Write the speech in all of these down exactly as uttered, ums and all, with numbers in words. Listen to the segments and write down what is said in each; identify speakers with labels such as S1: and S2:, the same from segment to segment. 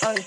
S1: Ay.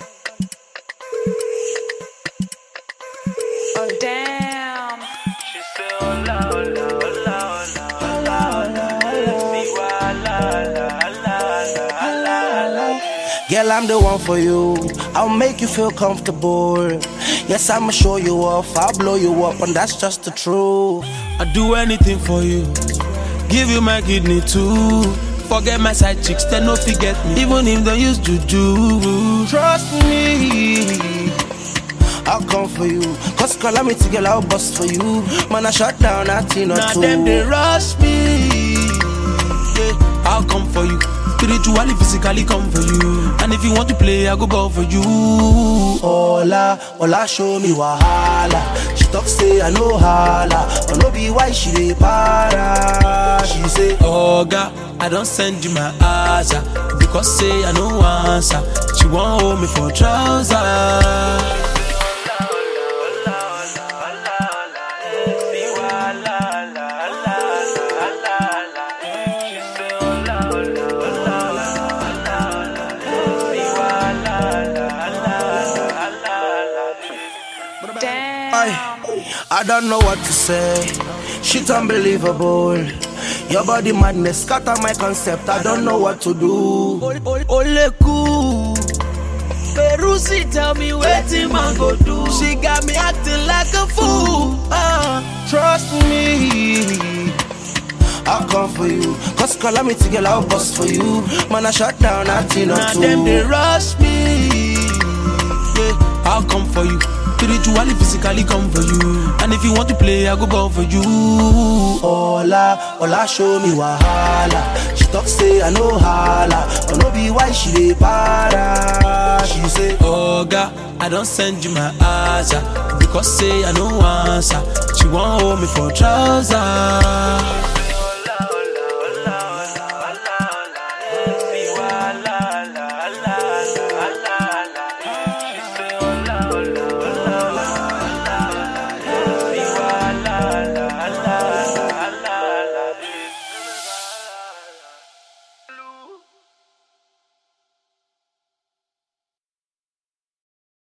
S1: Ay.
S2: Damn.
S3: She said, hola, hola, hola, hola, hola, hola. See why, hola, hola, hola, hola, hola.
S1: Girl, I'm the one for you. I'll make you feel comfortable. Yes, I'ma show you off. I'll blow you up, and that's just the truth.
S4: I do anything for you. Give you my kidney too. Forget my side chicks, they no forget me. Even if they use juju.
S1: Trust me, I'll come for you. Cause calamity, girl, I'll bust for you. Man, I shut down a thing or
S4: Now
S1: two.
S4: them they rush me. Yeah, I'll come for you. Spiritually, physically come for you. And if you want to play, I go ball for you.
S1: Hola, hola, show me wahala. She talk say I know hala. I know be why she dey para. She say,
S4: oh God, I don't send you my answer. Because say I no answer. She won't hold me for trouser.
S1: I don't know what to say. Shit unbelievable. Your body madness scatter my concept. I don't know what to do.
S4: Ole cool. Perusi tell me wetin man go do. She got me acting like a fool. Uh,
S1: Trust me, I'll come for you. Cause calamity, girl, I'll bust for you. Man, I shut down a thing or
S4: now
S1: two.
S4: them they rush me. Yeah, I'll come for you. Spiritually, physically come for you. And if you want to play, I go ball for you.
S1: Hola, hola, show me wahala. She talk say I know hala. I know be why she dey para. She say,
S4: oh God, I don't send you my answer. Because say I no answer. She won't hold me for trouser.